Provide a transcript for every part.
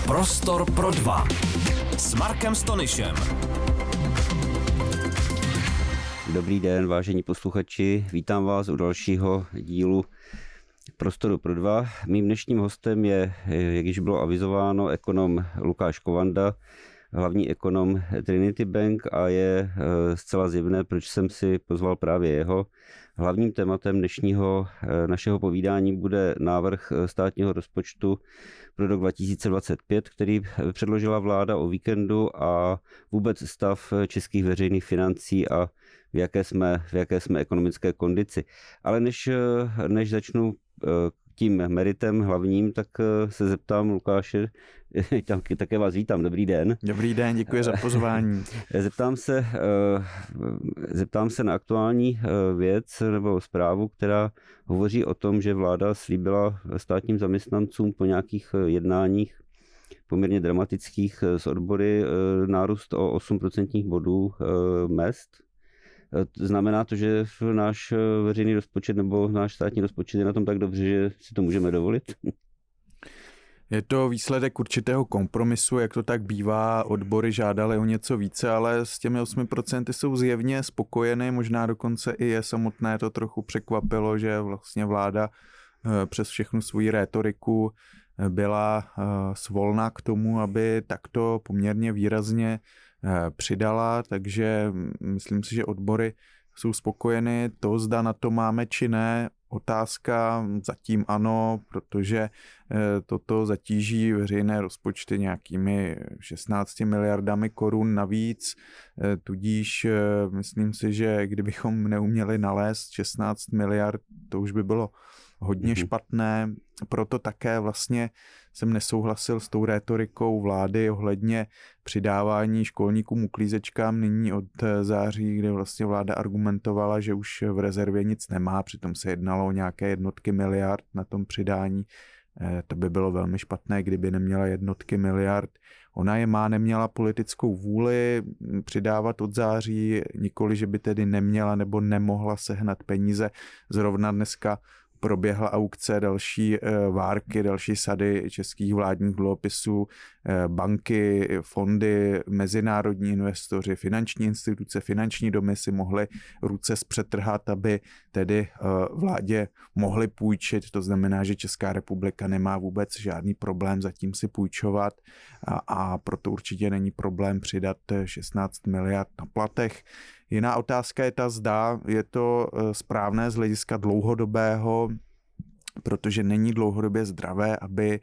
Prostor pro dva s Markem Stonyšem. Dobrý den, vážení posluchači, vítám vás u dalšího dílu Prostoru pro dva. Mým dnešním hostem je, jak již bylo avizováno, ekonom Lukáš Kovanda, hlavní ekonom Trinity Bank, a je zcela zjevné, proč jsem si pozval právě jeho. Hlavním tématem dnešního našeho povídání bude návrh státního rozpočtu pro rok 2025, který předložila vláda o víkendu, a vůbec stav českých veřejných financí a v jaké jsme ekonomické kondici. Ale než začnu tím meritem hlavním, tak se zeptám Lukáše, také vás vítám, dobrý den. Dobrý den, děkuji za pozvání. Zeptám se na aktuální věc nebo zprávu, která hovoří o tom, že vláda slíbila státním zaměstnancům po nějakých jednáních poměrně dramatických s odbory nárůst o 8% bodů mezd. Znamená to, že náš veřejný rozpočet nebo náš státní rozpočet je na tom tak dobře, že si to můžeme dovolit? Je to výsledek určitého kompromisu, jak to tak bývá. Odbory žádali o něco více, ale s těmi 8% jsou zjevně spokojeny. Možná dokonce i je samotné to trochu překvapilo, že vlastně vláda přes všechnu svou rétoriku byla svolná k tomu, aby takto poměrně výrazně přidala, takže myslím si, že odbory jsou spokojeny. To, zda na to máme či ne, otázka, zatím ano, protože toto zatíží veřejné rozpočty nějakými 16 miliardami korun navíc, tudíž myslím si, že kdybychom neuměli nalézt 16 miliard, to už by bylo hodně špatné, proto také vlastně jsem nesouhlasil s tou rétorikou vlády ohledně přidávání školníkům uklízečkám nyní od září, kde vlastně vláda argumentovala, že už v rezervě nic nemá, přitom se jednalo o nějaké jednotky miliard na tom přidání. To by bylo velmi špatné, kdyby neměla jednotky miliard. Ona je má, neměla politickou vůli přidávat od září, nikoli, že by tedy neměla nebo nemohla sehnat peníze. Zrovna dneska proběhla aukce další várky, další sady českých vládních dluhopisů, banky, fondy, mezinárodní investoři, finanční instituce, finanční domy si mohly ruce zpřetrhat, aby tedy vládě mohly půjčit. To znamená, že Česká republika nemá vůbec žádný problém zatím si půjčovat a proto určitě není problém přidat 16 miliard na platech. Jiná otázka je ta, zda je to správné z hlediska dlouhodobého, protože není dlouhodobě zdravé, aby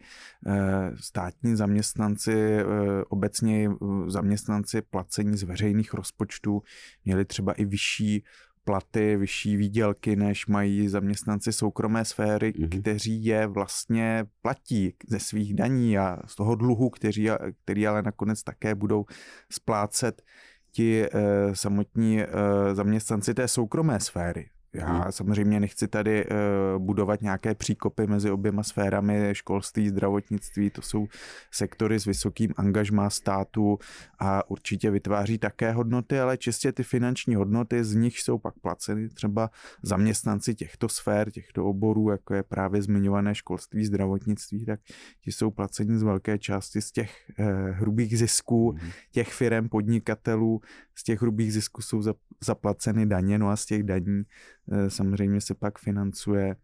státní zaměstnanci, obecně zaměstnanci placení z veřejných rozpočtů měli třeba i vyšší platy, vyšší výdělky, než mají zaměstnanci soukromé sféry, kteří je vlastně platí ze svých daní a z toho dluhu, který ale nakonec také budou splácet ti samotní zaměstnanci té soukromé sféry. Já samozřejmě nechci tady budovat nějaké příkopy mezi oběma sférami, školství, zdravotnictví, to jsou sektory s vysokým angažmá státu a určitě vytváří také hodnoty, ale čistě ty finanční hodnoty, z nich jsou pak placeny třeba zaměstnanci těchto sfér, těchto oborů, jako je právě zmiňované školství, zdravotnictví, tak ti jsou placeni z velké části z těch hrubých zisků, těch firem, podnikatelů, z těch hrubých zisků jsou zaplaceny daně, no a z těch daní samozřejmě se pak financuje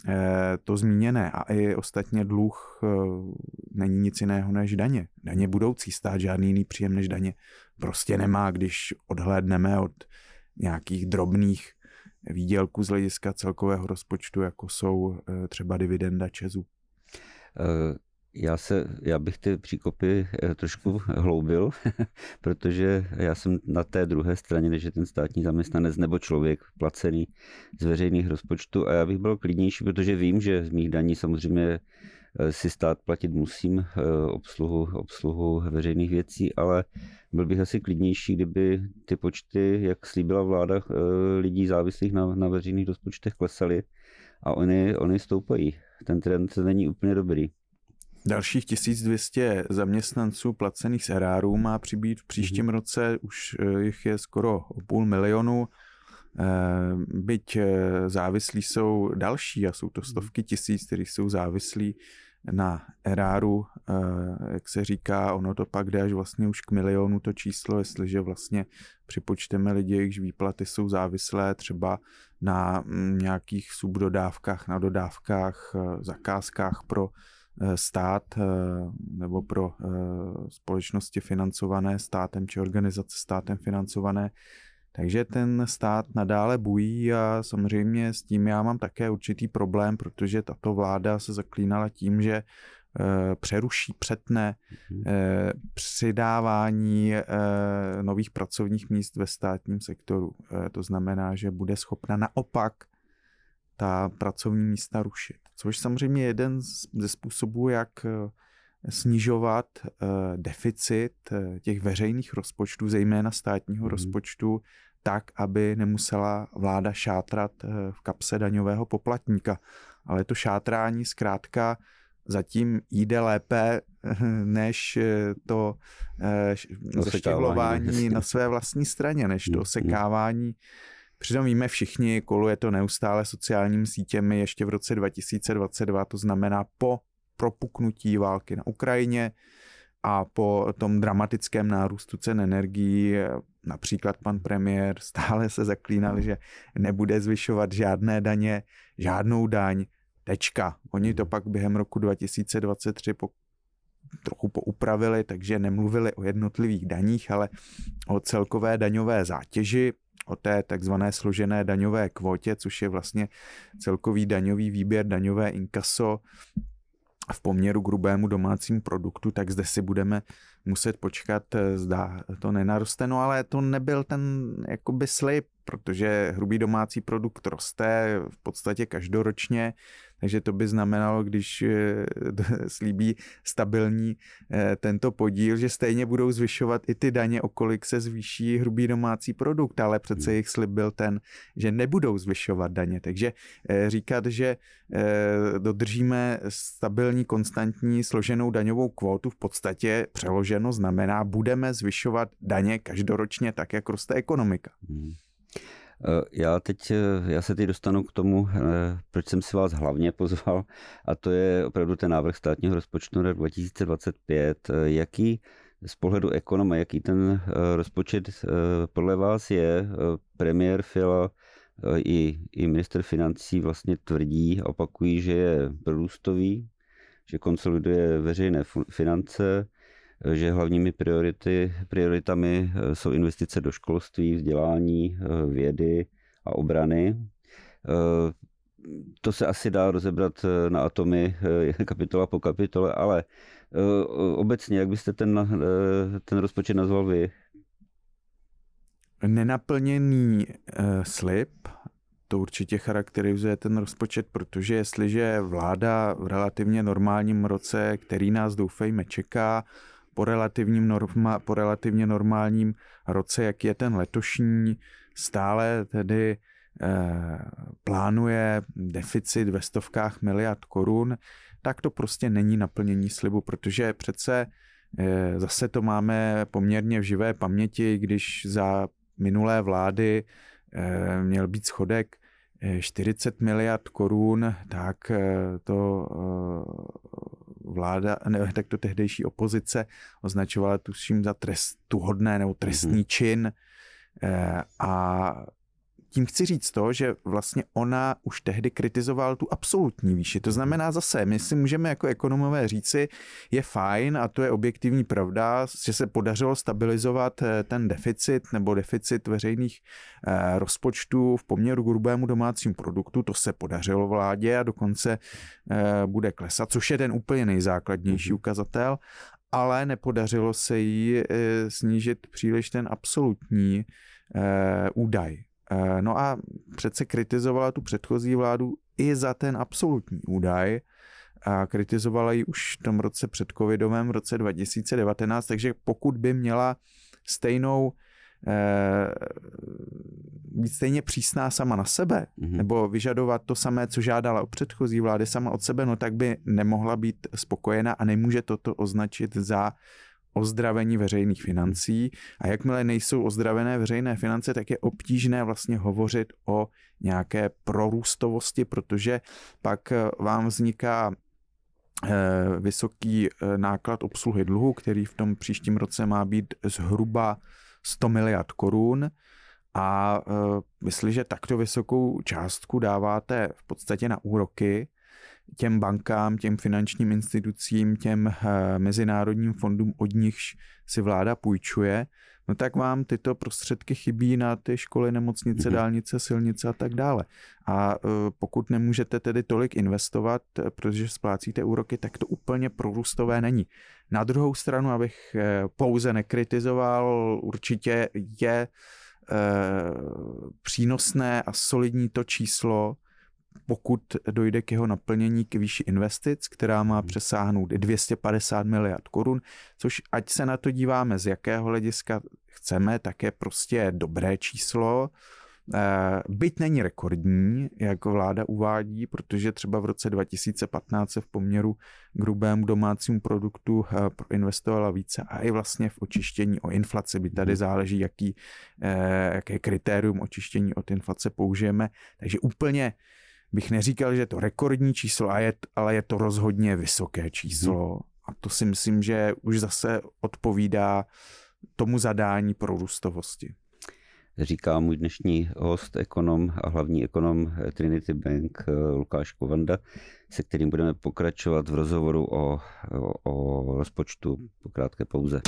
to zmíněné a i ostatně dluh není nic jiného než daně. Daně budoucí, stát žádný jiný příjem než daně prostě nemá, když odhlédneme od nějakých drobných výdělků z hlediska celkového rozpočtu, jako jsou třeba dividenda ČEZu. Já bych ty příkopy trošku hloubil, protože já jsem na té druhé straně, než je ten státní zaměstnanec nebo člověk placený z veřejných rozpočtů, a já bych byl klidnější, protože vím, že z mých daní samozřejmě si stát platit musím obsluhu veřejných věcí, ale byl bych asi klidnější, kdyby ty počty, jak slíbila vláda, lidí závislých na veřejných rozpočtech klesaly a oni stoupají. Ten trend není úplně dobrý. Dalších 1200 zaměstnanců placených z eráru má přibýt v příštím roce, už jich je skoro 500 000. Byť závislí jsou další a jsou to stovky tisíc, kteří jsou závislí na eráru, jak se říká, ono to pak jde až vlastně už k milionu to číslo, jestliže vlastně připočteme lidi, jejichž výplaty jsou závislé třeba na nějakých subdodávkách, na dodávkách, zakázkách pro stát nebo pro společnosti financované státem či organizace státem financované. Takže ten stát nadále bují a samozřejmě s tím já mám také určitý problém, protože tato vláda se zaklínala tím, že přetne přidávání nových pracovních míst ve státním sektoru. To znamená, že bude schopna naopak ta pracovní místa rušit. Což samozřejmě je jeden ze způsobů, jak snižovat deficit těch veřejných rozpočtů, zejména státního rozpočtu, tak, aby nemusela vláda šátrat v kapse daňového poplatníka. Ale to šátrání zkrátka zatím jde lépe, než to zeštěhlování na své vlastní straně, než to osekávání. Přitom víme všichni, koluje to neustále sociálními sítěmi ještě v roce 2022, to znamená po propuknutí války na Ukrajině a po tom dramatickém nárůstu cen energií. Například pan premiér stále se zaklínal, že nebude zvyšovat žádné daně, žádnou daň, tečka. Oni to pak během roku 2023 trochu poupravili, takže nemluvili o jednotlivých daních, ale o celkové daňové zátěži, o té takzvané složené daňové kvótě, což je vlastně celkový daňový výběr, daňové inkaso v poměru k hrubému domácímu produktu, tak zde si budeme muset počkat, zda to nenaroste. No ale to nebyl ten jakoby slib, protože hrubý domácí produkt roste v podstatě každoročně, takže to by znamenalo, když slíbí stabilní tento podíl, že stejně budou zvyšovat i ty daně, o kolik se zvýší hrubý domácí produkt, ale přece jejich slib byl ten, že nebudou zvyšovat daně. Takže říkat, že dodržíme stabilní, konstantní, složenou daňovou kvótu, v podstatě přeloženo znamená, budeme zvyšovat daně každoročně tak, jak roste ekonomika. Já se teď dostanu k tomu, proč jsem si vás hlavně pozval, a to je opravdu ten návrh státního rozpočtu na 2025. Jaký z pohledu ekonoma, jaký ten rozpočet podle vás je? Premiér Fiala i ministr financí vlastně tvrdí a opakují, že je prorůstový, že konsoliduje veřejné finance, že hlavními prioritami jsou investice do školství, vzdělání, vědy a obrany. To se asi dá rozebrat na atomy, kapitola po kapitole, ale obecně, jak byste ten rozpočet nazval vy? Nenaplněný slib, to určitě charakterizuje ten rozpočet, protože jestliže vláda v relativně normálním roce, který nás doufejme čeká, po relativně normálním roce, jak je ten letošní, stále tedy plánuje deficit ve stovkách miliard korun, tak to prostě není naplnění slibu, protože přece zase to máme poměrně v živé paměti, když za minulé vlády měl být schodek 40 miliard korun, tak to vláda, tak to tehdejší opozice označovala tuším za trestuhodné nebo trestný čin. A tím chci říct to, že vlastně ona už tehdy kritizovala tu absolutní výši. To znamená zase, my si můžeme jako ekonomové říci, je fajn a to je objektivní pravda, že se podařilo stabilizovat ten deficit nebo deficit veřejných rozpočtů v poměru k hrubému domácímu produktu. To se podařilo vládě a dokonce bude klesat, což je ten úplně nejzákladnější ukazatel, ale nepodařilo se jí snížit příliš ten absolutní údaj. No a přece kritizovala tu předchozí vládu i za ten absolutní údaj a kritizovala ji už v tom roce předcovidovém, v roce 2019, takže pokud by měla být stejně přísná sama na sebe, nebo vyžadovat to samé, co žádala od předchozí vlády sama od sebe, no tak by nemohla být spokojená a nemůže toto označit za ozdravení veřejných financí. A jakmile nejsou ozdravené veřejné finance, tak je obtížné vlastně hovořit o nějaké prorůstovosti, protože pak vám vzniká vysoký náklad obsluhy dluhu, který v tom příštím roce má být zhruba 100 miliard korun. A jestliže takto vysokou částku dáváte v podstatě na úroky těm bankám, těm finančním institucím, těm mezinárodním fondům, od nichž si vláda půjčuje, no tak vám tyto prostředky chybí na ty školy, nemocnice, dálnice, silnice a tak dále. A pokud nemůžete tedy tolik investovat, protože splácíte úroky, tak to úplně prorůstové není. Na druhou stranu, abych pouze nekritizoval, určitě je přínosné a solidní to číslo, pokud dojde k jeho naplnění k výši investic, která má přesáhnout 250 miliard korun, což ať se na to díváme z jakého hlediska chceme, tak je prostě dobré číslo. Byť není rekordní, jak vláda uvádí, protože třeba v roce 2015 se v poměru k hrubému domácímu produktu proinvestovala více a i vlastně v očištění o inflaci, by tady záleží, jaké kritérium očištění od inflace použijeme. Takže úplně bych neříkal, že je to rekordní číslo, ale je to rozhodně vysoké číslo. A to si myslím, že už zase odpovídá tomu zadání prorůstovosti. Říká můj dnešní host, ekonom a hlavní ekonom Trinity Bank Lukáš Kovanda, se kterým budeme pokračovat v rozhovoru o rozpočtu po krátké pauze.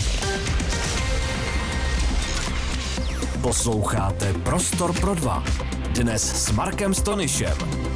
Posloucháte Prostor pro dva. Dnes s Markem Stonyšem.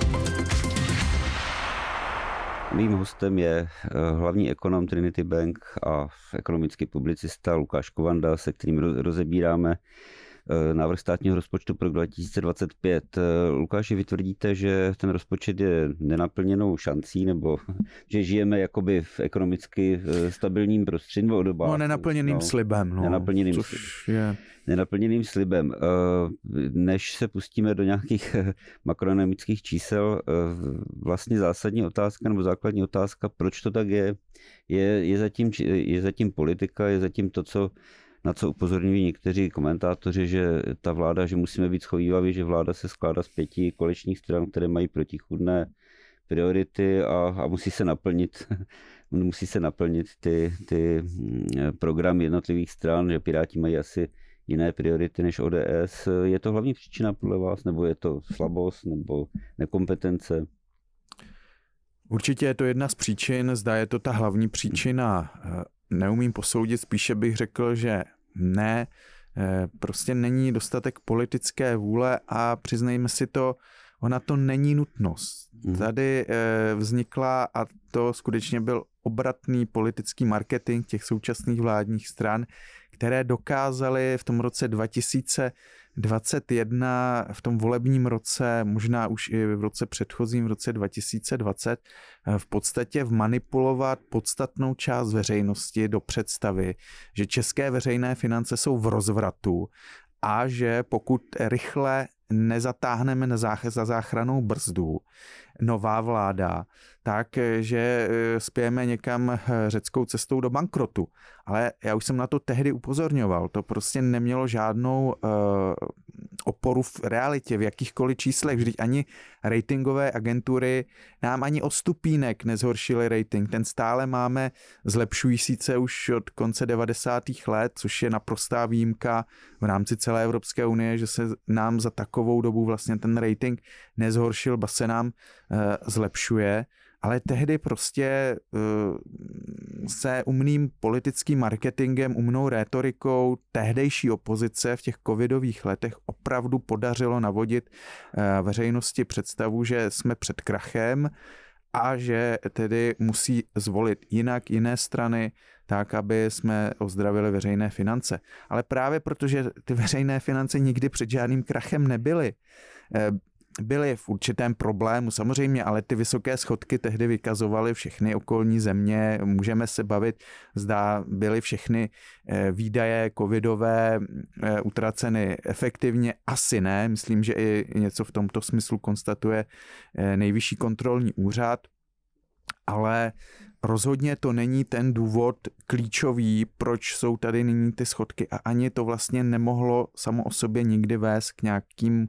Mým hostem je hlavní ekonom Trinity Bank a ekonomický publicista Lukáš Kovanda, se kterým rozebíráme návrh státního rozpočtu pro 2025. Lukáši, vy tvrdíte, že ten rozpočet je nenaplněnou šancí, nebo že žijeme jakoby v ekonomicky stabilním prostředí? No, nenaplněným slibem. No, nenaplněným slibem. Než se pustíme do nějakých makroekonomických čísel, vlastně zásadní otázka nebo základní otázka, proč to tak je? Je zatím politika, je zatím to, na co upozorňují někteří komentátoři, že ta vláda, že musíme být schovývaví, že vláda se skládá z 5 koaličních stran, které mají protichůdné priority a musí se naplnit ty programy jednotlivých stran, že Piráti mají asi jiné priority než ODS. Je to hlavní příčina podle vás, nebo je to slabost, nebo nekompetence? Určitě je to jedna z příčin, zda je to ta hlavní příčina. Neumím posoudit, spíše bych řekl, že ne, prostě není dostatek politické vůle a přiznejme si to, ona to není nutnost. Tady vznikla, a to skutečně byl obratný politický marketing těch současných vládních stran, které dokázaly v tom roce 2021, v tom volebním roce, možná už i v roce předchozím, v roce 2020, v podstatě vmanipulovat podstatnou část veřejnosti do představy, že české veřejné finance jsou v rozvratu a že pokud rychle nezatáhneme za záchrannou brzdu, nová vláda, takže spějeme někam řeckou cestou do bankrotu. Ale já už jsem na to tehdy upozorňoval. To prostě nemělo žádnou oporu v realitě, v jakýchkoliv číslech. Vždyť ani ratingové agentury nám ani o stupínek nezhoršily rating. Ten stále máme zlepšující se už od konce 90. let, což je naprostá výjimka v rámci celé Evropské unie, že se nám za takovou dobu vlastně ten rating nezhoršil, ba se nám zlepšuje. Ale tehdy prostě se umným politickým marketingem, umnou rétorikou tehdejší opozice v těch covidových letech opravdu podařilo navodit veřejnosti představu, že jsme před krachem a že tedy musí zvolit jiné strany, tak, aby jsme ozdravili veřejné finance. Ale právě protože ty veřejné finance nikdy před žádným krachem nebyly, byly v určitém problému samozřejmě, ale ty vysoké schodky tehdy vykazovaly všechny okolní země. Můžeme se bavit, zda byly všechny výdaje covidové utraceny efektivně. Asi ne, myslím, že i něco v tomto smyslu konstatuje Nejvyšší kontrolní úřad, ale rozhodně to není ten důvod klíčový, proč jsou tady nyní ty schodky a ani to vlastně nemohlo samo o sobě nikdy vést k nějakým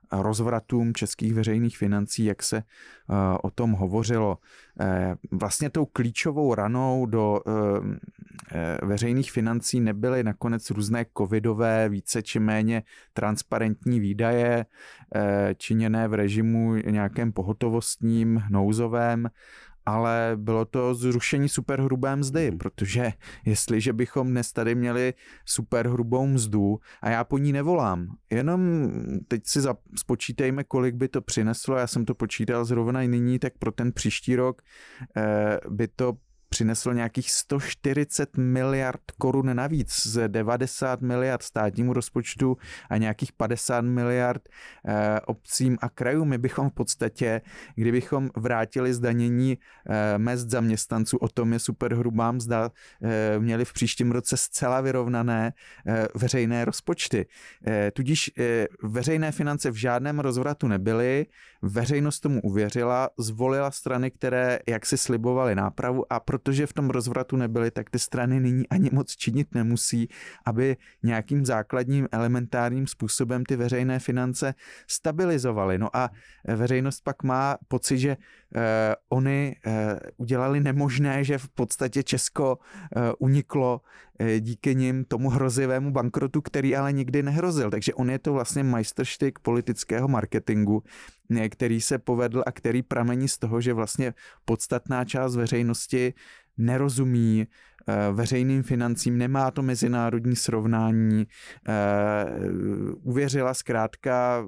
rozvratům českých veřejných financí, jak se o tom hovořilo. Vlastně tou klíčovou ranou do veřejných financí nebyly nakonec různé covidové, více či méně transparentní výdaje, činěné v režimu nějakém pohotovostním, nouzovém, ale bylo to zrušení superhrubé mzdy, protože jestliže bychom dnes tady měli superhrubou mzdu, a já po ní nevolám, jenom teď si spočítejme, kolik by to přineslo, já jsem to počítal zrovna i nyní, tak pro ten příští rok by to přineslo nějakých 140 miliard korun navíc, z 90 miliard státnímu rozpočtu a nějakých 50 miliard obcím a krajům. My bychom v podstatě, kdybychom vrátili zdanění mezd zaměstnanců, o tom je superhrubá mzda, měli v příštím roce zcela vyrovnané veřejné rozpočty. Tudíž veřejné finance v žádném rozvratu nebyly, veřejnost tomu uvěřila, zvolila strany, které jaksi slibovaly nápravu, a protože v tom rozvratu nebyly, tak ty strany nyní ani moc činit nemusí, aby nějakým základním elementárním způsobem ty veřejné finance stabilizovaly. No a veřejnost pak má pocit, že oni udělali nemožné, že v podstatě Česko uniklo díky nim tomu hrozivému bankrotu, který ale nikdy nehrozil. Takže on je to vlastně majstrštyk politického marketingu, který se povedl a který pramení z toho, že vlastně podstatná část veřejnosti nerozumí veřejným financím, nemá to mezinárodní srovnání, uvěřila zkrátka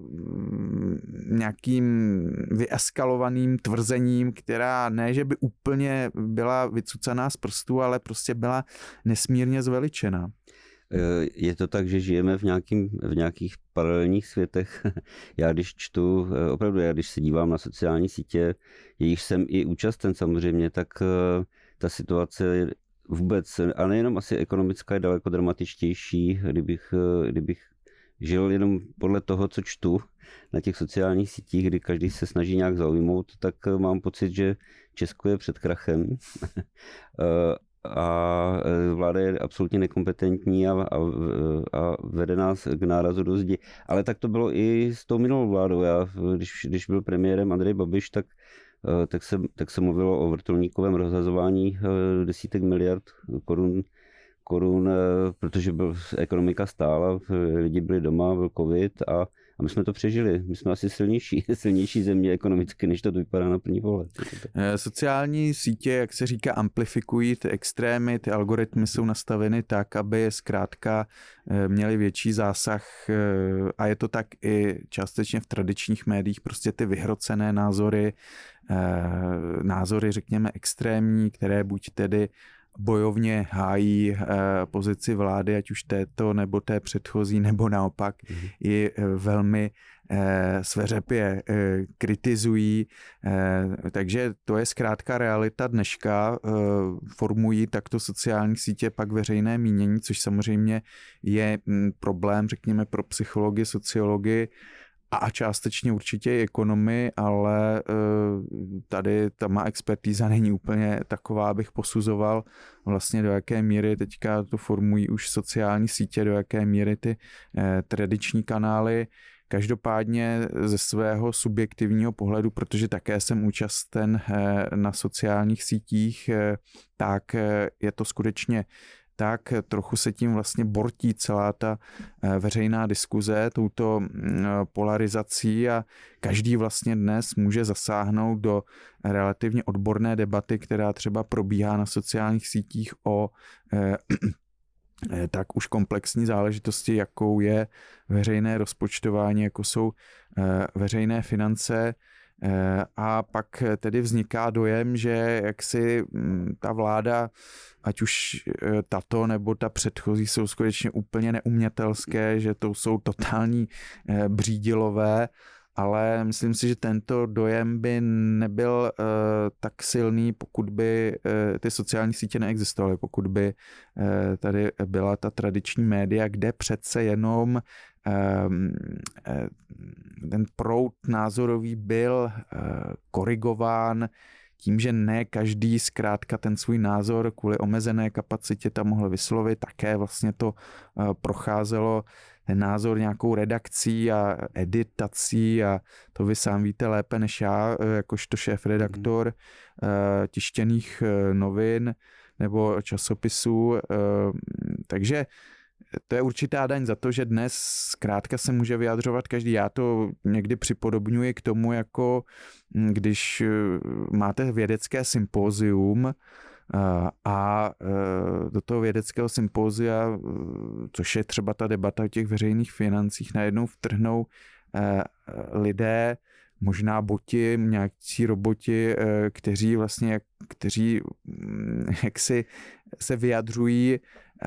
nějakým vyeskalovaným tvrzením, která ne, že by úplně byla vycucaná z prstů, ale prostě byla nesmírně zveličená. Je to tak, že žijeme v nějakých paralelních světech. Já když čtu, opravdu když se dívám na sociální sítě, jejich jsem i účasten samozřejmě, tak ta situace vůbec, a nejenom asi ekonomická, je daleko dramatičtější, kdybych žil jenom podle toho, co čtu na těch sociálních sítích, kdy každý se snaží nějak zaujmout, tak mám pocit, že Česko je před krachem. A vláda je absolutně nekompetentní a vede nás k nárazu do zdi. Ale tak to bylo i s tou minulou vládou. Když byl premiérem Andrej Babiš, tak se mluvilo o vrtulníkovém rozhazování desítek miliard korun, protože ekonomika stála, lidi byli doma, byl covid a my jsme to přežili. My jsme asi silnější země ekonomicky, než to vypadá na první pohled. Sociální sítě, jak se říká, amplifikují ty extrémy, ty algoritmy jsou nastaveny tak, aby zkrátka měli větší zásah, a je to tak i částečně v tradičních médiích, prostě ty vyhrocené názory, řekněme, extrémní, které buď tedy bojovně hájí pozici vlády, ať už této nebo té předchozí, nebo naopak ji velmi sveřepě kritizují. Takže to je zkrátka realita dneška. Formují takto sociální sítě pak veřejné mínění, což samozřejmě je problém, řekněme, pro psychologii, sociologii a částečně určitě i ekonomii, ale tady ta má expertíza není úplně taková, abych posuzoval vlastně do jaké míry teďka to formují už sociální sítě, do jaké míry ty tradiční kanály. Každopádně ze svého subjektivního pohledu, protože také jsem účasten na sociálních sítích, tak je to skutečně tak trochu se tím vlastně bortí celá ta veřejná diskuze touto polarizací a každý vlastně dnes může zasáhnout do relativně odborné debaty, která třeba probíhá na sociálních sítích o tak už komplexní záležitosti, jakou je veřejné rozpočtování, jako jsou veřejné finance. A pak tedy vzniká dojem, že jaksi ta vláda, ať už tato nebo ta předchozí, jsou skutečně úplně neumětelské, že to jsou totální břídilové, ale myslím si, že tento dojem by nebyl tak silný, pokud by ty sociální sítě neexistovaly, pokud by tady byla ta tradiční média, kde přece jenom ten proud názorový byl korigován tím, že ne každý zkrátka ten svůj názor kvůli omezené kapacitě tam mohl vyslovit, také vlastně to procházelo ten názor nějakou redakcí a editací a to vy sám víte lépe než já, jakožto šéfredaktor tištěných novin nebo časopisů. Takže to je určitá daň za to, že dnes zkrátka se může vyjadřovat každý. Já to někdy připodobňuji k tomu, jako když máte vědecké sympózium a do toho vědeckého sympózia, což je třeba ta debata o těch veřejných financích, najednou vtrhnou lidé, možná boti, nějakí roboti, kteří jaksi se vyjadřují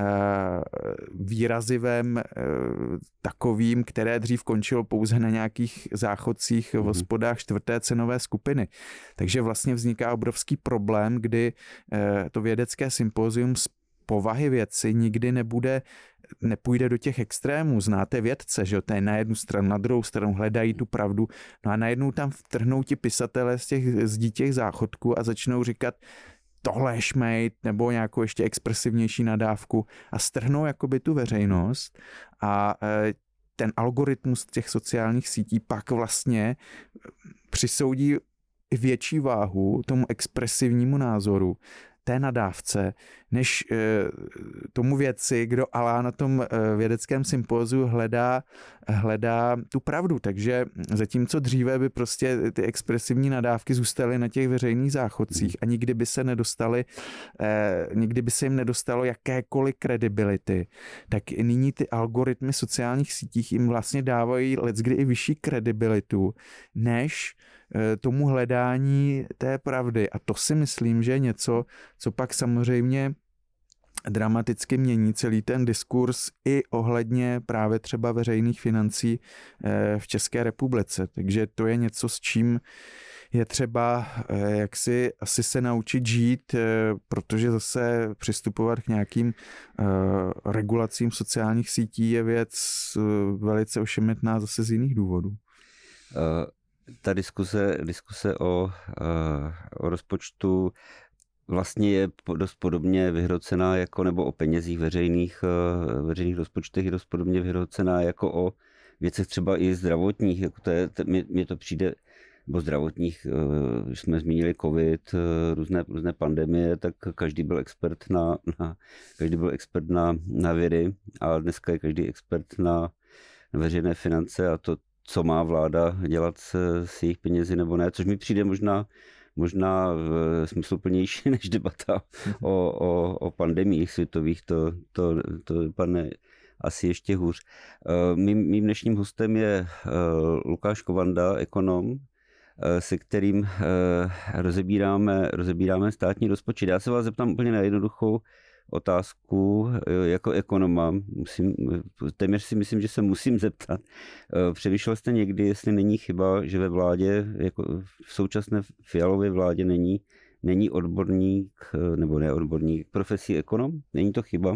výrazivem takovým, které dřív končilo pouze na nějakých záchodcích v hospodách 4. cenové skupiny. Takže vlastně vzniká obrovský problém, kdy to vědecké sympózium z povahy věci nikdy nepůjde do těch extrémů. Znáte vědce, že to je na jednu stranu, na druhou stranu hledají tu pravdu, no a najednou tam vtrhnou ti pisatelé z těch záchodků a začnou říkat, tohle je šmejt, nebo nějakou ještě expresivnější nadávku a strhnou jakoby tu veřejnost a ten algoritmus těch sociálních sítí pak vlastně přisoudí větší váhu tomu expresivnímu názoru, té nadávce, než tomu vědci, kdo ale na tom vědeckém sympóziu hledá tu pravdu. Takže zatímco dříve by prostě ty expresivní nadávky zůstaly na těch veřejných záchodcích a nikdy by se jim nedostalo jakékoliv kredibility, tak nyní ty algoritmy sociálních sítích jim vlastně dávají leckdy i vyšší kredibilitu, než tomu hledání té pravdy. A to si myslím, že je něco, co pak samozřejmě dramaticky mění celý ten diskurs i ohledně právě třeba veřejných financí v České republice. Takže to je něco, s čím je třeba jaksi asi se naučit žít, protože zase přistupovat k nějakým regulacím sociálních sítí je věc velice ošemetná zase z jiných důvodů. Ta diskuse o rozpočtu vlastně je dost podobně vyhrocená nebo o penězích veřejných rozpočtech je dost podobně vyhrocená jako o věcech třeba i zdravotních. Jako mně to přijde, nebo zdravotních, když jsme zmínili covid, různé pandemie, tak každý byl expert na vědy, a dneska je každý expert na veřejné finance a to, co má vláda dělat s jejich penězi nebo ne, což mi přijde možná smysluplnější než debata o pandemiích světových, to dopadne asi ještě hůř. Mým dnešním hostem je Lukáš Kovanda, ekonom, se kterým rozebíráme státní rozpočet. Já se vás zeptám úplně na jednoduchou otázku jako ekonoma. Téměř si myslím, že se musím zeptat. Přemýšlel jste někdy, jestli není chyba, že ve vládě, jako v současné Fialově vládě není odborník, nebo ne odborník, profesí ekonom? Není to chyba?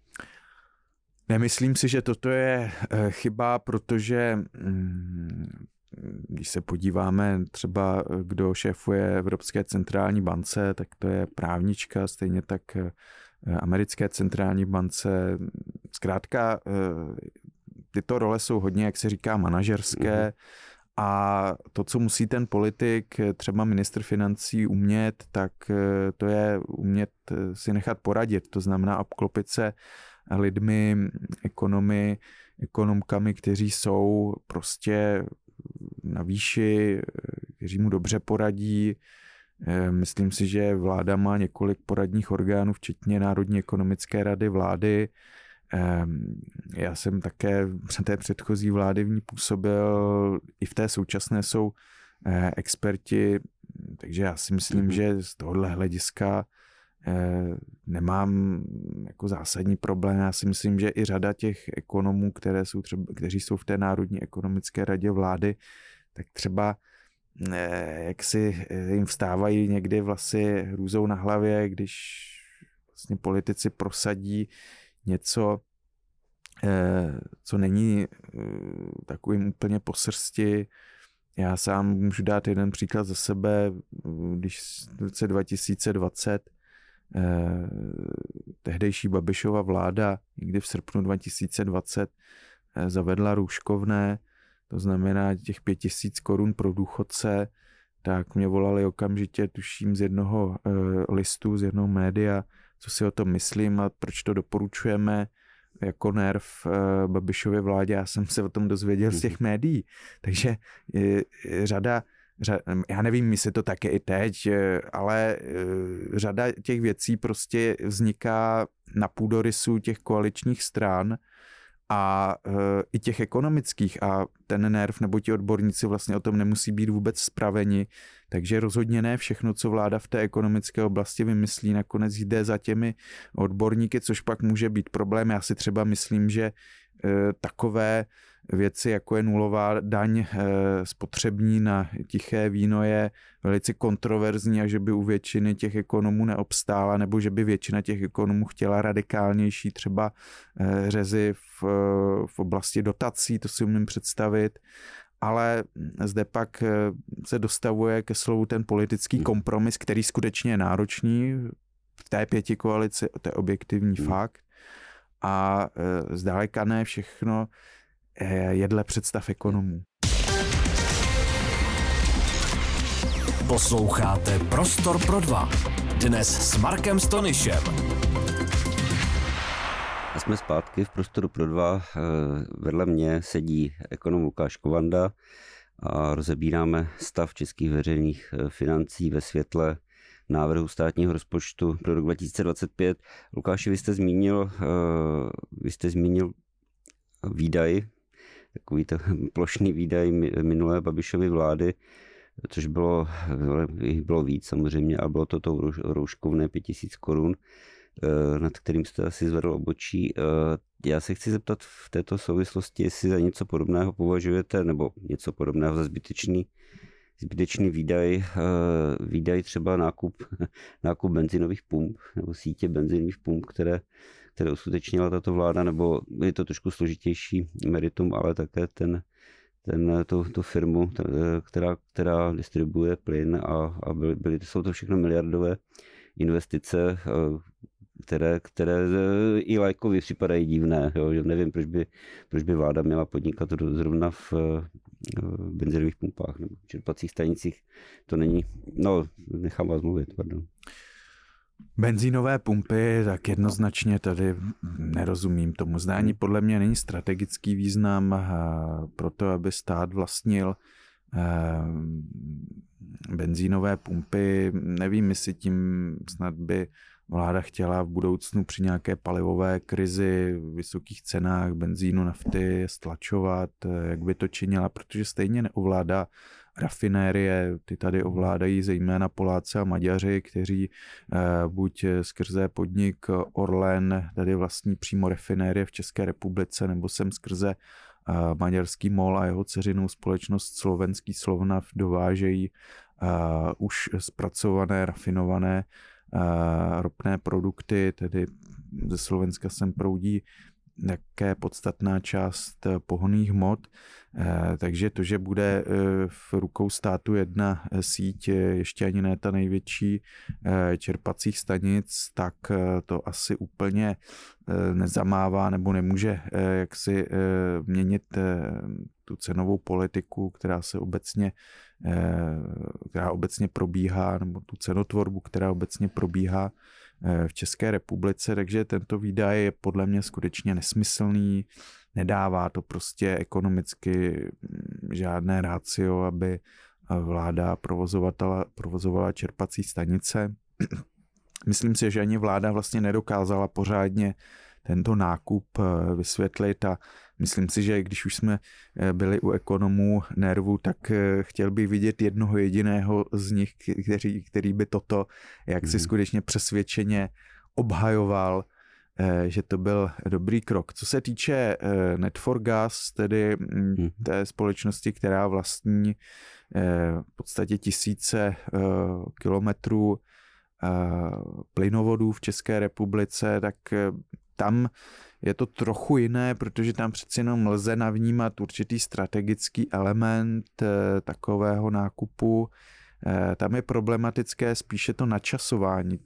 Nemyslím si, že toto je chyba, protože když se podíváme třeba, kdo šéfuje Evropské centrální bance, tak to je právnička, stejně tak americké centrální bance. Zkrátka tyto role jsou hodně, jak se říká, manažerské a to, co musí ten politik, třeba ministr financí umět, tak to je umět si nechat poradit. To znamená obklopit se lidmi, ekonomkami, kteří jsou prostě na výši, kteří mu dobře poradí. Myslím si, že vláda má několik poradních orgánů, včetně Národní ekonomické rady vlády. Já jsem také před té předchozí vlády v ní působil, i v té současné jsou experti, takže já si myslím, že z tohohle hlediska nemám jako zásadní problém. Já si myslím, že i řada těch ekonomů, kteří jsou v té Národní ekonomické radě vlády, tak třeba jak si jim vstávají někdy vlasy hrůzou na hlavě, když vlastně politici prosadí něco, co není takovým úplně po srsti. Já sám můžu dát jeden příklad za sebe, když v roce 2020 tehdejší Babišova vláda někdy v srpnu 2020 zavedla růžkovné, to znamená těch 5 000 korun pro důchodce, tak mě volali okamžitě, tuším z jednoho listu, z jednoho média, co si o tom myslím a proč to doporučujeme jako NERV Babišově vládě. Já jsem se o tom dozvěděl z těch médií. Takže řada, já nevím, jestli to také i teď, ale řada těch věcí prostě vzniká na půdorysu těch koaličních stran a i těch ekonomických a ten NERV nebo ti odborníci vlastně o tom nemusí být vůbec spraveni, takže rozhodně ne všechno, co vláda v té ekonomické oblasti vymyslí, nakonec jde za těmi odborníky, což pak může být problém. Já si třeba myslím, že takové věci, jako je nulová daň spotřební na tiché víno, je velice kontroverzní a že by u většiny těch ekonomů neobstála, nebo že by většina těch ekonomů chtěla radikálnější třeba řezy v oblasti dotací, to si umím představit. Ale zde pak se dostavuje ke slovu ten politický kompromis, který skutečně je náročný v té pětikoalici, to je objektivní fakt. A zdaleka ne všechno je dle představ ekonomů. Posloucháte Prostor pro dva. Dnes s Markem Stonyšem. A jsme zpátky v Prostoru pro dva. Vedle mě sedí ekonom Lukáš Kovanda a rozebíráme stav českých veřejných financí ve světle návrhu státního rozpočtu pro rok 2025. Lukáši, vy jste zmínil výdaj, takový to plošný výdaj minulé Babišovy vlády, což bylo víc samozřejmě, a bylo to rouškovné 5 000 korun, nad kterým jste asi zvedl obočí. Já se chci zeptat v této souvislosti, jestli za něco podobného považujete, nebo něco podobného za zbytečný výdaj třeba nákup benzinových pump nebo sítě benzinových pump, které uskutečnila tato vláda, nebo je to trošku složitější meritum, ale také tu firmu, která distribuje plyn a jsou to všechno miliardové investice, které i lajkově připadají divné. Jo? Že nevím, proč by vláda měla podnikat zrovna v benzinových pumpách nebo čerpacích stanicích. To není, nechám vás mluvit, pardon. Benzínové pumpy, tak jednoznačně tady nerozumím tomu. Zdání podle mě není strategický význam pro to, aby stát vlastnil benzínové pumpy. Nevím, jestli tím snad by vláda chtěla v budoucnu při nějaké palivové krizi, vysokých cenách benzínu, nafty stlačovat, jak by to činila, protože stejně neovládá rafinérie, ty tady ovládají zejména Poláci a Maďaři, kteří buď skrze podnik Orlen tady vlastní přímo rafinérie v České republice, nebo sem skrze maďarský MOL a jeho dceřinou společnost slovenský Slovnaft dovážejí už zpracované, rafinované ropné produkty, tedy ze Slovenska sem proudí také podstatná část pohonných hmot, takže to, že bude v rukou státu jedna síť, ještě ani ne ta největší čerpacích stanic, tak to asi úplně nezamává nebo nemůže jaksi měnit tu cenovou politiku, která obecně probíhá, nebo tu cenotvorbu, která obecně probíhá v České republice, takže tento výdaj je podle mě skutečně nesmyslný, nedává to prostě ekonomicky žádné ratio, aby vláda provozovala čerpací stanice. Myslím si, že ani vláda vlastně nedokázala pořádně tento nákup vysvětlit a myslím si, že když už jsme byli u ekonomů NERVu, tak chtěl bych vidět jednoho jediného z nich, který by toto jaksi skutečně přesvědčeně obhajoval, že to byl dobrý krok. Co se týče Net4Gas, tedy té společnosti, která vlastní v podstatě tisíce kilometrů plynovodů v České republice, tak tam je to trochu jiné, protože tam přeci jenom lze navnímat určitý strategický element takového nákupu. Tam je problematické spíše to načasování toho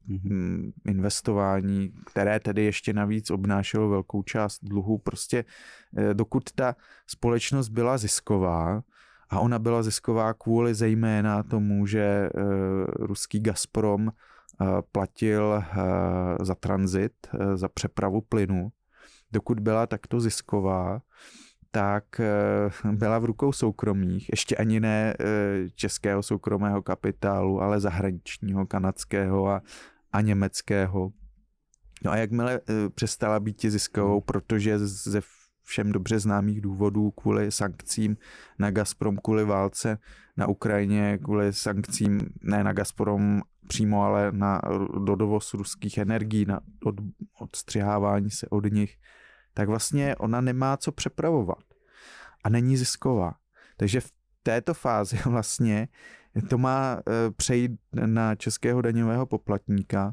investování, které tedy ještě navíc obnášelo velkou část dluhu. Prostě dokud ta společnost byla zisková, a ona byla zisková kvůli zejména tomu, že ruský Gazprom platil za tranzit, za přepravu plynu. Dokud byla takto zisková, tak byla v rukou soukromých, ještě ani ne českého soukromého kapitálu, ale zahraničního, kanadského a německého. No a jakmile přestala být ziskovou, protože ze všem dobře známých důvodů kvůli sankcím na Gazprom, kvůli válce na Ukrajině, kvůli sankcím ne na Gazprom přímo, ale na dovoz ruských energií, na odstřihávání se od nich, tak vlastně ona nemá co přepravovat a není zisková. Takže v této fázi vlastně to má přejít na českého daňového poplatníka,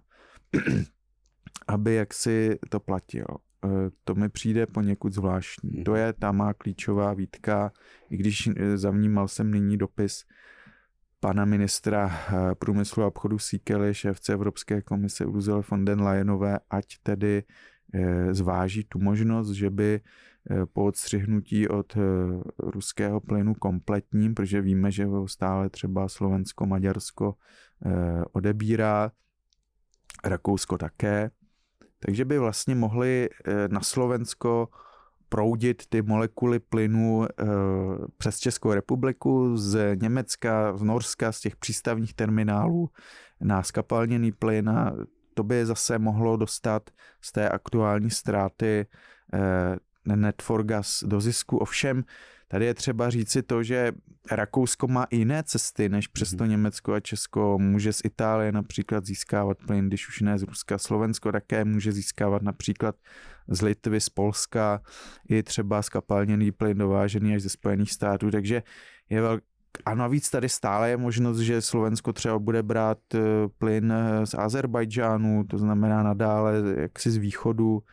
aby jaksi to platil. To mi přijde poněkud zvláštní. To je ta má klíčová výtka, i když zavnímal jsem nyní dopis pana ministra průmyslu a obchodu Síkely, šéfce Evropské komise Ursule von der Leyenové, ať tedy zváží tu možnost, že by po odstřihnutí od ruského plynu kompletním, protože víme, že ho stále třeba Slovensko, Maďarsko odebírá, Rakousko také, takže by vlastně mohly na Slovensko proudit ty molekuly plynu přes Českou republiku, z Německa, z Norska, z těch přístavních terminálů na skapalněný plyn, a to by zase mohlo dostat z té aktuální ztráty Net4Gas do zisku. Ovšem, tady je třeba říci to, že Rakousko má i jiné cesty, než přesto Německo a Česko. Může z Itálie například získávat plyn, když už ne z Ruska. Slovensko také může získávat například z Litvy, z Polska, i třeba skapalněný plyn dovážený až ze Spojených států. Takže je a navíc tady stále je možnost, že Slovensko třeba bude brát plyn z Azerbajdžánu, to znamená nadále jaksi z východu.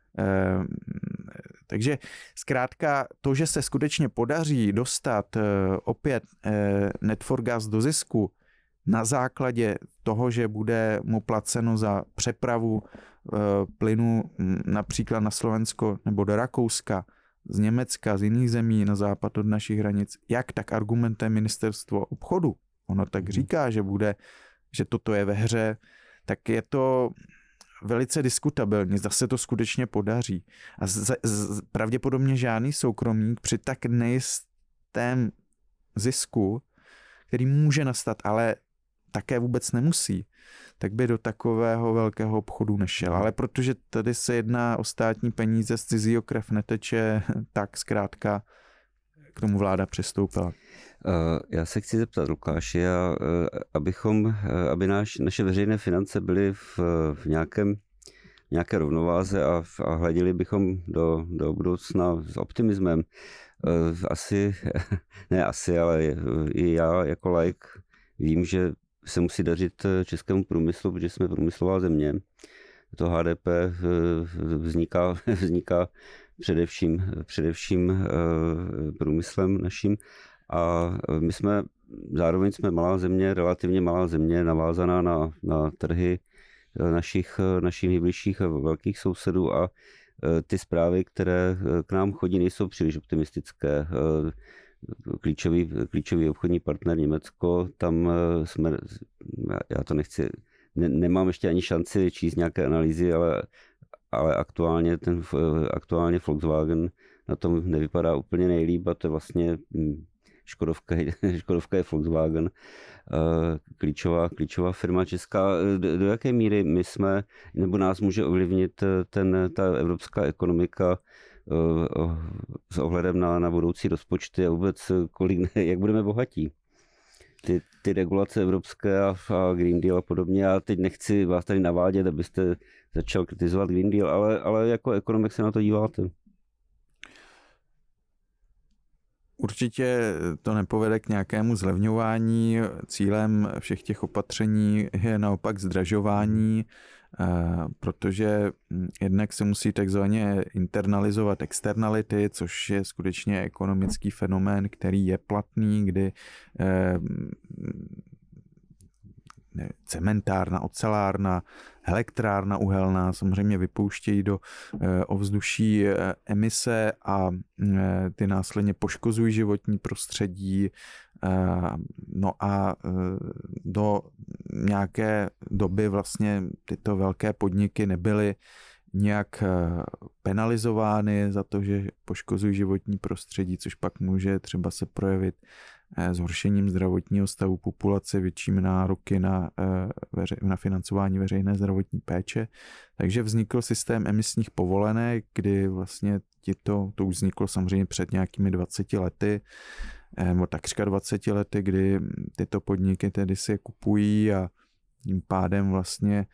Takže zkrátka to, že se skutečně podaří dostat opět Net4Gas do zisku na základě toho, že bude mu placeno za přepravu plynu například na Slovensko nebo do Rakouska, z Německa, z jiných zemí na západ od našich hranic, jak tak argumentuje ministerstvo obchodu. Ono tak říká, že toto je ve hře, tak je to velice diskutabilní, zda se to skutečně podaří. A pravděpodobně žádný soukromník při tak nejistém zisku, který může nastat, ale také vůbec nemusí, tak by do takového velkého obchodu nešel. Ale protože tady se jedná o státní peníze, z cizího krev neteče, tak zkrátka k tomu vláda přistoupila. Já se chci zeptat, Lukáši, aby naše veřejné finance byly v nějaké rovnováze a hleděli bychom do budoucna s optimismem. Ale i já jako laik vím, že se musí dařit českému průmyslu, protože jsme průmyslová země. To HDP vzniká především průmyslem naším. A zároveň jsme malá země, relativně malá země, navázaná na trhy našich nejbližších velkých sousedů, a ty zprávy, které k nám chodí, nejsou příliš optimistické. Klíčový obchodní partner Německo, tam já to nemám ještě ani šanci číst nějaké analýzy, ale aktuálně Volkswagen na tom nevypadá úplně nejlíp, a to je vlastně Škodovka je Volkswagen, klíčová firma česká. Do jaké míry my jsme, nebo nás může ovlivnit ta evropská ekonomika s ohledem na budoucí rozpočty a vůbec jak budeme bohatí? Ty regulace evropské a Green Deal a podobně. Já teď nechci vás tady navádět, abyste začal kritizovat Green Deal, ale jako ekonomik se na to díváte. Určitě to nepovede k nějakému zlevňování. Cílem všech těch opatření je naopak zdražování, protože jednak se musí takzvaně internalizovat externality, což je skutečně ekonomický fenomén, který je platný, kdy cementárna, ocelárna, elektrárna uhelná, samozřejmě vypouštějí do ovzduší emise a ty následně poškozují životní prostředí. No a do nějaké doby vlastně tyto velké podniky nebyly nějak penalizovány za to, že poškozují životní prostředí, což pak může třeba se projevit zhoršením zdravotního stavu populace, většími nároky na financování veřejné zdravotní péče. Takže vznikl systém emisních povolenek, kdy vlastně to už vzniklo samozřejmě před nějakými 20 lety, nebo takřka 20 lety, kdy tyto podniky tedy si je kupují a tím pádem vlastně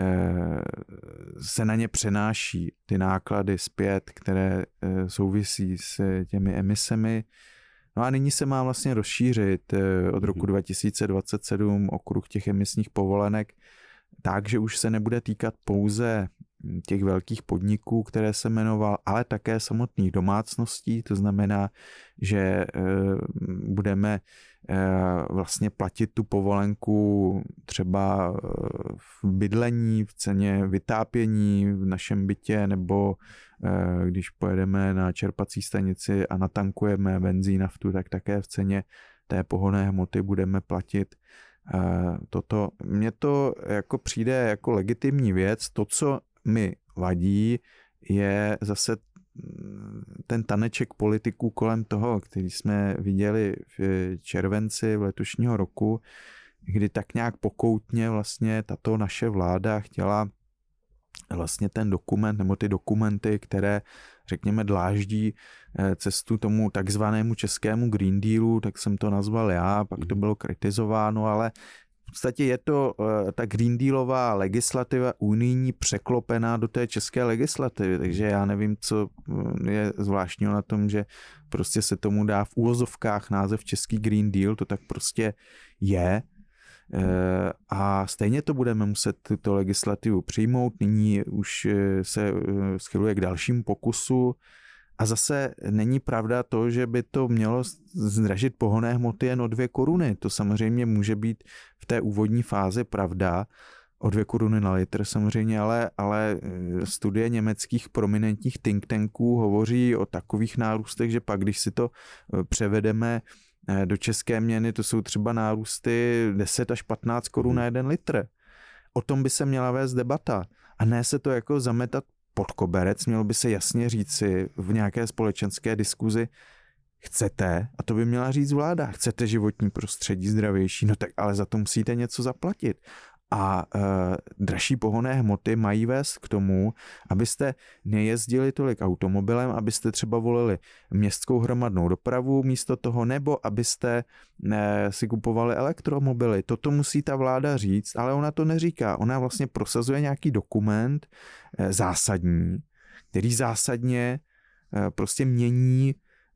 se na ně přenáší ty náklady zpět, které souvisí s těmi emisemi. No a nyní se má vlastně rozšířit od roku 2027 okruh těch emisních povolenek tak, že už se nebude týkat pouze těch velkých podniků, které se jmenoval, ale také samotných domácností. To znamená, že budeme vlastně platit tu povolenku třeba v bydlení, v ceně vytápění v našem bytě, nebo když pojedeme na čerpací stanici a natankujeme benzín, naftu, tak také v ceně té pohonné hmoty budeme platit toto. Mně to jako přijde jako legitimní věc. To, co mi vadí, je zase ten taneček politiků kolem toho, který jsme viděli v červenci v letošního roku, kdy tak nějak pokoutně vlastně tato naše vláda chtěla vlastně ten dokument nebo ty dokumenty, které řekněme dláždí cestu tomu takzvanému českému Green Dealu, tak jsem to nazval já, pak to bylo kritizováno, ale v podstatě je to ta Green Dealová legislativa unijní překlopená do té české legislativy, takže já nevím, co je zvláštního na tom, že prostě se tomu dá v uvozovkách název český Green Deal, to tak prostě je. A stejně to budeme muset tuto legislativu přijmout. Nyní už se schyluje k dalšímu pokusu a zase není pravda to, že by to mělo zdražit pohonné hmoty jen o 2 koruny. To samozřejmě může být v té úvodní fázi pravda, o 2 koruny na litr samozřejmě, ale studie německých prominentních think tanků hovoří o takových nárůstech, že pak, když si to převedeme do české měny, to jsou třeba nárůsty 10 až 15 korun na 1 litr. O tom by se měla vést debata. A ne se to jako zametat pod koberec, mělo by se jasně říci v nějaké společenské diskuzi, chcete, a to by měla říct vláda, chcete životní prostředí zdravější, no tak ale za to musíte něco zaplatit. A dražší pohonné hmoty mají vést k tomu, abyste nejezdili tolik automobilem, abyste třeba volili městskou hromadnou dopravu místo toho, nebo abyste si kupovali elektromobily. Toto musí ta vláda říct, ale ona to neříká. Ona vlastně prosazuje nějaký dokument zásadní, který zásadně prostě mění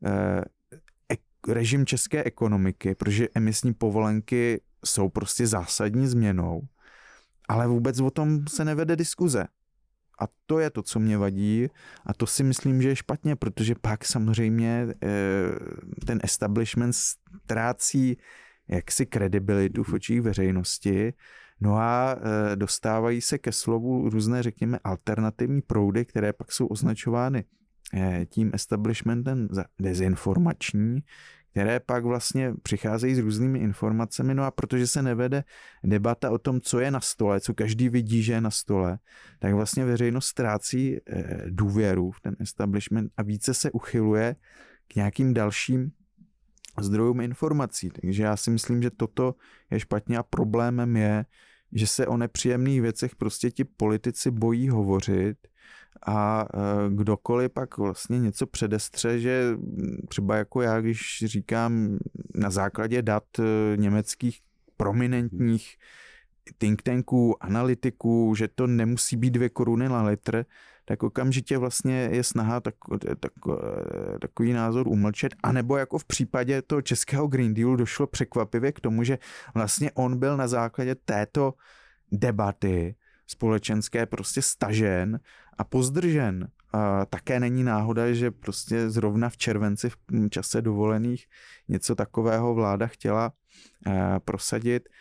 režim české ekonomiky, protože emisní povolenky jsou prostě zásadní změnou. Ale vůbec o tom se nevede diskuze. A to je to, co mě vadí a to si myslím, že je špatně, protože pak samozřejmě ten establishment ztrácí jaksi kredibilitu v očích veřejnosti, no a dostávají se ke slovu různé, řekněme, alternativní proudy, které pak jsou označovány tím establishmentem za dezinformační, které pak vlastně přicházejí s různými informacemi, no a protože se nevede debata o tom, co je na stole, co každý vidí, že je na stole, tak vlastně veřejnost ztrácí důvěru v ten establishment a více se uchyluje k nějakým dalším zdrojům informací. Takže já si myslím, že toto je špatně a problémem je, že se o nepříjemných věcech prostě ti politici bojí hovořit a kdokoliv pak vlastně něco předestře, že třeba jako já, když říkám na základě dat německých prominentních think tanků, analytiků, že to nemusí být 2 koruny na litr, tak okamžitě vlastně je snaha takový názor umlčet. A nebo jako v případě toho českého Green Dealu došlo překvapivě k tomu, že vlastně on byl na základě této debaty společenské prostě stažen a pozdržen. A také není náhoda, že prostě zrovna v červenci v čase dovolených něco takového vláda chtěla prosadit.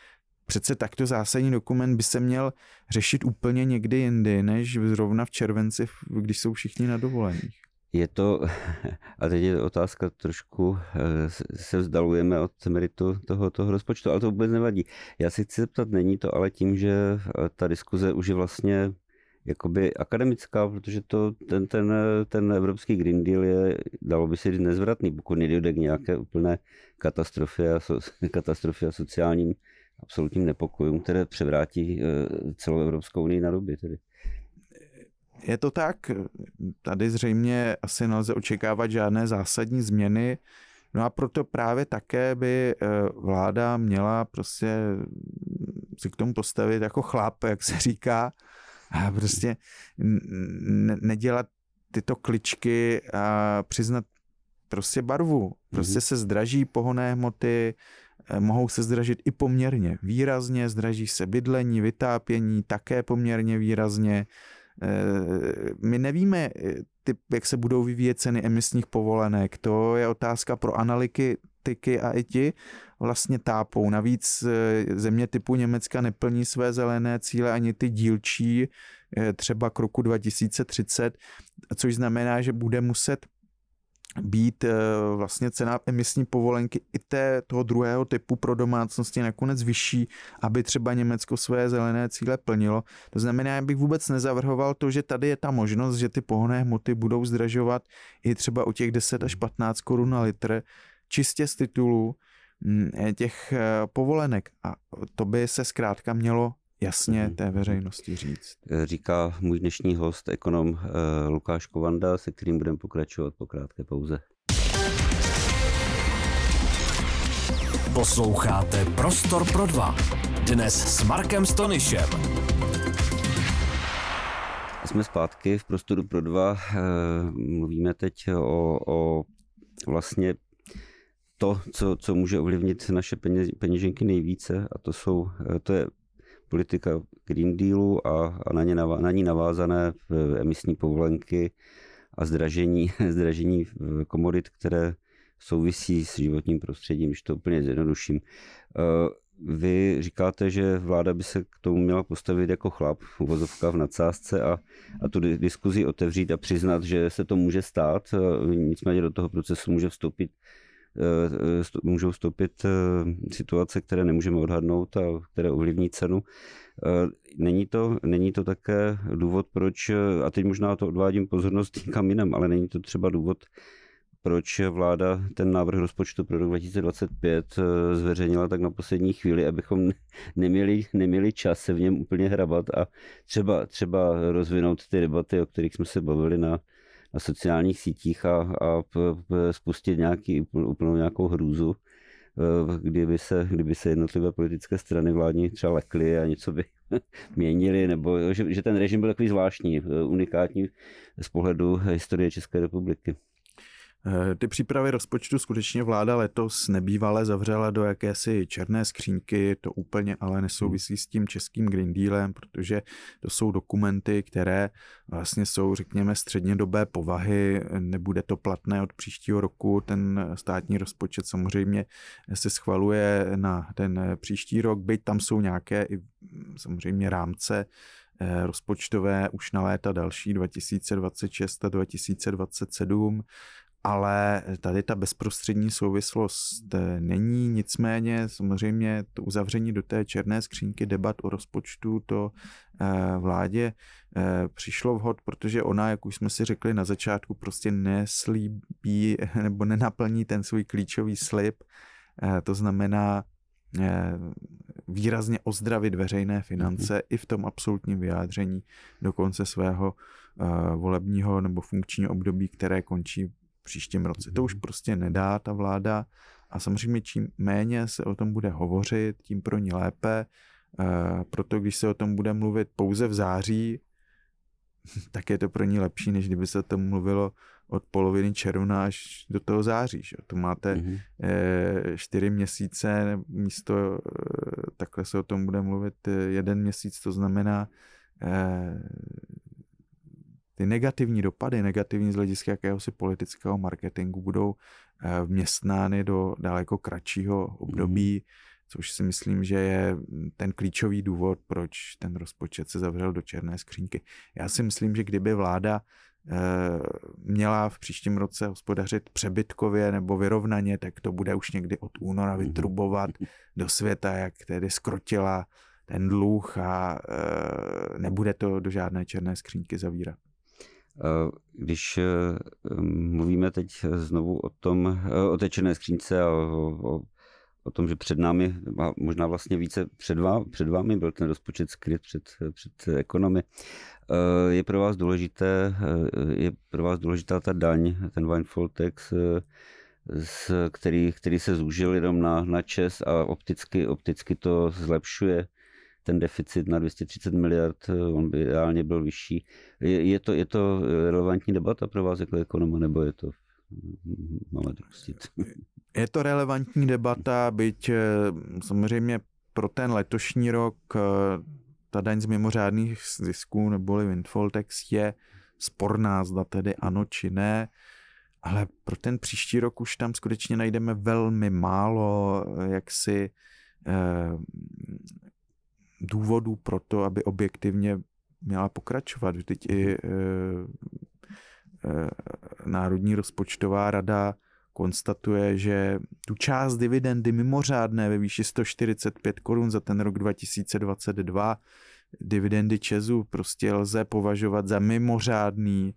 přece takto zásadní dokument by se měl řešit úplně někdy jindy, než zrovna v červenci, když jsou všichni na dovoleních. Je to, a teď je otázka trošku, se vzdalujeme od meritu toho rozpočtu, ale to vůbec nevadí. Já si chci zeptat, není to ale tím, že ta diskuze už je vlastně jakoby akademická, protože ten evropský Green Deal je, dalo by se říct, nezvratný, pokud nedojde k nějaké úplné katastrofě a sociálním absolutním nepokojům, které převrátí celou Evropskou unii na ruby tedy. Je to tak, tady zřejmě asi nelze očekávat žádné zásadní změny, no a proto právě také by vláda měla prostě si k tomu postavit jako chlap, jak se říká, a prostě nedělat tyto kličky a přiznat prostě barvu. Prostě se zdraží pohonné hmoty, mohou se zdražit i poměrně výrazně, zdraží se bydlení, vytápění také poměrně výrazně. My nevíme, jak se budou vyvíjet ceny emisních povolenek. To je otázka pro analytiky a i ti vlastně tápou. Navíc země typu Německa neplní své zelené cíle ani ty dílčí, třeba k roku 2030, což znamená, že bude muset být vlastně cena emisní povolenky i toho druhého typu pro domácnosti nakonec vyšší, aby třeba Německo své zelené cíle plnilo. To znamená, já bych vůbec nezavrhoval to, že tady je ta možnost, že ty pohonné hmoty budou zdražovat i třeba o těch 10 až 15 korun na litr, čistě z titulu těch povolenek. A to by se zkrátka mělo jasně té veřejnosti říct. Říká můj dnešní host, ekonom Lukáš Kovanda, se kterým budeme pokračovat po krátké pauze. Posloucháte Prostor pro dva. Dnes s Markem Stonyšem. Jsme zpátky v Prostoru pro dva. Mluvíme teď o vlastně to, co může ovlivnit naše peněženky nejvíce, a to je politika Green Dealu a na ní navázané emisní povolenky a zdražení komodit, které souvisí s životním prostředím, když to úplně zjednoduším. Vy říkáte, že vláda by se k tomu měla postavit jako chlap, uvozovka v nadsázce a tu diskuzi otevřít a přiznat, že se to může stát, nicméně do toho procesu můžou vstoupit situace, které nemůžeme odhadnout a které ovlivní cenu. Není to také důvod, proč, a teď možná to odvádím pozornost někam jinam, ale není to třeba důvod, proč vláda ten návrh rozpočtu pro rok 2025 zveřejnila tak na poslední chvíli, abychom neměli čas se v něm úplně hrabat a třeba rozvinout ty debaty, o kterých jsme se bavili na sociálních sítích a spustit úplnou nějakou hrůzu, kdyby se jednotlivé politické strany vládní třeba lekly a něco by měnili, nebo že ten režim byl takový zvláštní, unikátní z pohledu historie České republiky. Ty přípravy rozpočtu skutečně vláda letos nebývale zavřela do jakési černé skřínky, to úplně ale nesouvisí s tím českým Green Dealem, protože to jsou dokumenty, které vlastně jsou, řekněme, střednědobé povahy, nebude to platné od příštího roku, ten státní rozpočet samozřejmě se schvaluje na ten příští rok, byť tam jsou nějaké i samozřejmě rámce rozpočtové už na léta další 2026 a 2027, ale tady ta bezprostřední souvislost není, nicméně samozřejmě to uzavření do té černé skřínky debat o rozpočtu to vládě přišlo vhod, protože ona, jak už jsme si řekli na začátku, prostě neslíbí nebo nenaplní ten svůj klíčový slib, to znamená výrazně ozdravit veřejné finance i v tom absolutním vyjádření do konce svého volebního nebo funkčního období, které končí příštím roce. To už prostě nedá ta vláda a samozřejmě čím méně se o tom bude hovořit, tím pro ní lépe. Proto když se o tom bude mluvit pouze v září, tak je to pro ní lepší, než kdyby se o tom mluvilo od poloviny června až do toho září. Že? To máte 4 měsíce, místo takhle se o tom bude mluvit 1 měsíc, to znamená ty negativní dopady, negativní z hlediska jakéhosi politického marketingu budou vměstnány do daleko kratšího období, což si myslím, že je ten klíčový důvod, proč ten rozpočet se zavřel do černé skřínky. Já si myslím, že kdyby vláda měla v příštím roce hospodařit přebytkově nebo vyrovnaně, tak to bude už někdy od února vytrubovat do světa, jak tedy skrotila ten dluh a nebude to do žádné černé skřínky zavírat. Když mluvíme teď znovu o té černé skřínce a o tom, že před námi, a možná vlastně více před vámi byl ten rozpočet skryt před ekonomy, je pro vás důležitá ta daň, ten windfall tax, který se zúžil jenom na ČEZ a opticky to zlepšuje ten deficit na 230 miliard, on by reálně byl vyšší. Je to relevantní debata pro vás jako ekonoma, nebo je to máme to pustit? Je to relevantní debata, byť samozřejmě pro ten letošní rok ta daň z mimořádných zisků neboli windfall tax je sporná, zda tedy ano či ne, ale pro ten příští rok už tam skutečně najdeme velmi málo jaksi důvodů pro to, aby objektivně měla pokračovat. Vždyť i Národní rozpočtová rada konstatuje, že tu část dividendy mimořádné ve výši 145 korun za ten rok 2022 dividendy ČEZu prostě lze považovat za mimořádný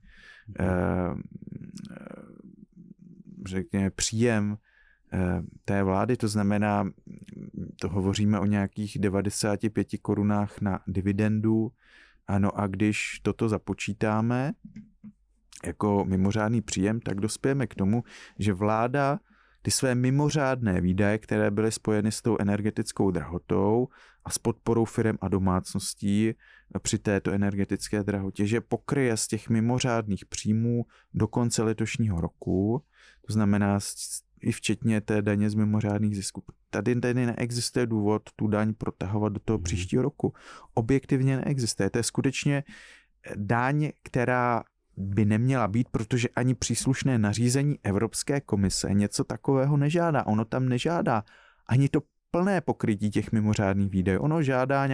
řekněme příjem té vlády, to znamená, to hovoříme o nějakých 95 korunách na dividendu, ano, a když toto započítáme jako mimořádný příjem, tak dospějeme k tomu, že vláda ty své mimořádné výdaje, které byly spojeny s tou energetickou drahotou a s podporou firem a domácností při této energetické drahotě, že pokryje z těch mimořádných příjmů do konce letošního roku, to znamená i včetně té daně z mimořádných zisků. Tady neexistuje důvod tu daň protahovat do toho příštího roku. Objektivně neexistuje. To je skutečně daň, která by neměla být, protože ani příslušné nařízení Evropské komise něco takového nežádá. Ono tam nežádá ani to plné pokrytí těch mimořádných výdajů. Ono žádá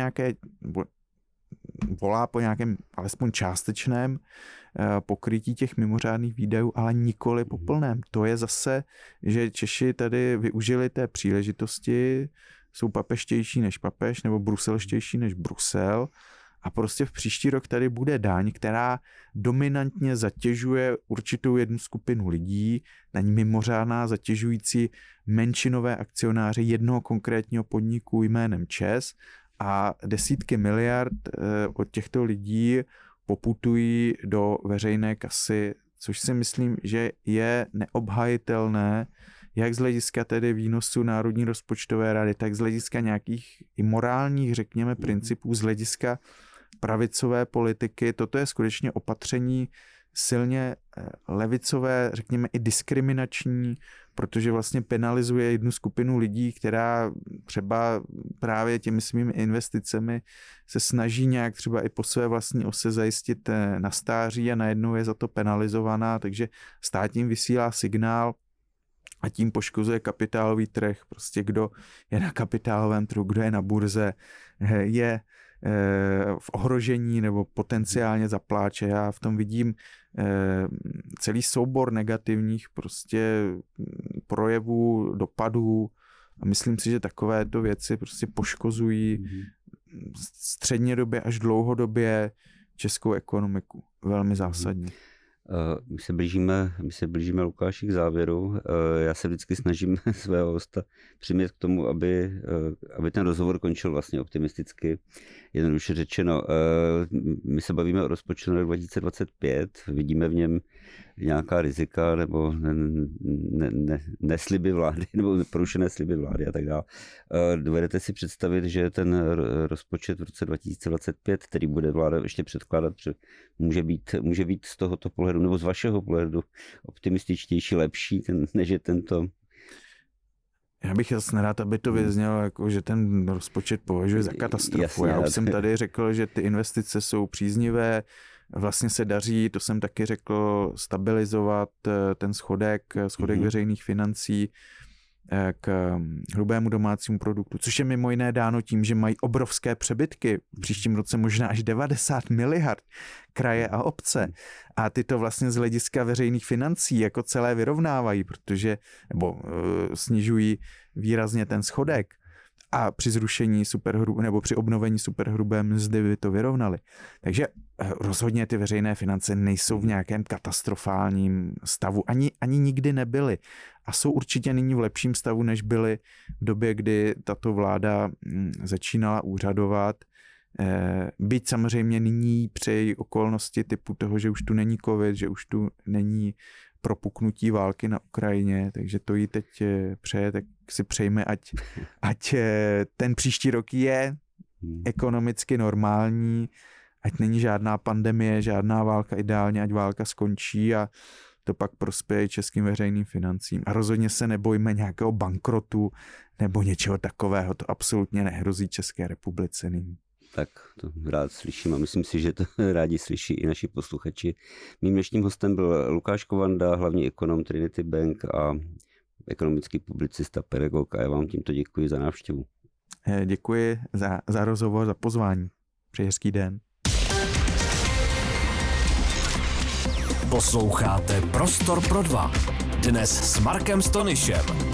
volá po nějakém alespoň částečném pokrytí těch mimořádných výdajů, ale nikoli po plném. To je zase, že Češi tady využili té příležitosti, jsou papeštější než papež, nebo bruselštější než Brusel, a prostě v příští rok tady bude daň, která dominantně zatěžuje určitou jednu skupinu lidí, daň mimořádná zatěžující menšinové akcionáře jednoho konkrétního podniku jménem ČEZ, a desítky miliard od těchto lidí poputují do veřejné kasy, což si myslím, že je neobhajitelné, jak z hlediska tedy výnosu Národní rozpočtové rady, tak z hlediska nějakých i morálních, řekněme, principů, z hlediska pravicové politiky. Toto je skutečně opatření silně levicové, řekněme i diskriminační, protože vlastně penalizuje jednu skupinu lidí, která třeba právě těmi svými investicemi se snaží nějak třeba i po své vlastní ose zajistit na stáří a najednou je za to penalizovaná, takže stát jim vysílá signál a tím poškozuje kapitálový trh. Prostě kdo je na kapitálovém trhu, kdo je na burze, je v ohrožení nebo potenciálně zapláče. Já v tom vidím celý soubor negativních prostě projevů, dopadů a myslím si, že takovéto věci prostě poškozují střednědobě až dlouhodobě českou ekonomiku. Velmi zásadně. My se blížíme, Lukáši, k závěru. Já se vždycky snažím svého hosta přimět k tomu, aby ten rozhovor končil vlastně optimisticky. Jednoduše řečeno, my se bavíme o rozpočtu na rok 2025, vidíme v něm nějaká rizika nebo nesliby vlády nebo porušené sliby vlády a tak dále. Dovedete si představit, že ten rozpočet v roce 2025, který bude vláda ještě předkládat, může být z tohoto pohledu nebo z vašeho pohledu optimističtější, lepší, než je tento? Já bych zase nerád, aby to vyznělo, jako, že ten rozpočet považuje za katastrofu. Jasně, já už jsem tady řekl, že ty investice jsou příznivé, vlastně se daří, to jsem taky řekl, stabilizovat ten schodek veřejných financí. k hrubému domácímu produktu, což je mimo jiné dáno tím, že mají obrovské přebytky, v příštím roce možná až 90 miliard kraje a obce. A ty to vlastně z hlediska veřejných financí jako celé vyrovnávají, nebo snižují výrazně ten schodek. A při zrušení nebo při obnovení superhrubé mzdy by to vyrovnali. Takže rozhodně ty veřejné finance nejsou v nějakém katastrofálním stavu. Ani nikdy nebyly. A jsou určitě nyní v lepším stavu, než byly v době, kdy tato vláda začínala úřadovat. Byť samozřejmě nyní při okolnosti typu toho, že už tu není covid, že už tu není propuknutí války na Ukrajině, takže to jí teď přeje, tak si přejme, ať ten příští rok je ekonomicky normální, ať není žádná pandemie, žádná válka, ideálně ať válka skončí a to pak prospěje českým veřejným financím. A rozhodně se nebojme nějakého bankrotu nebo něčeho takového, to absolutně nehrozí České republice nyní. Tak to rád slyším a myslím si, že to rádi slyší i naši posluchači. Mým dnešním hostem byl Lukáš Kovanda, hlavní ekonom Trinity Bank a ekonomický publicista, pedagog a já vám tímto děkuji za návštěvu. Děkuji za rozhovor, za pozvání. Přeji hezký den. Posloucháte Prostor pro dva. Dnes s Markem Stonyšem.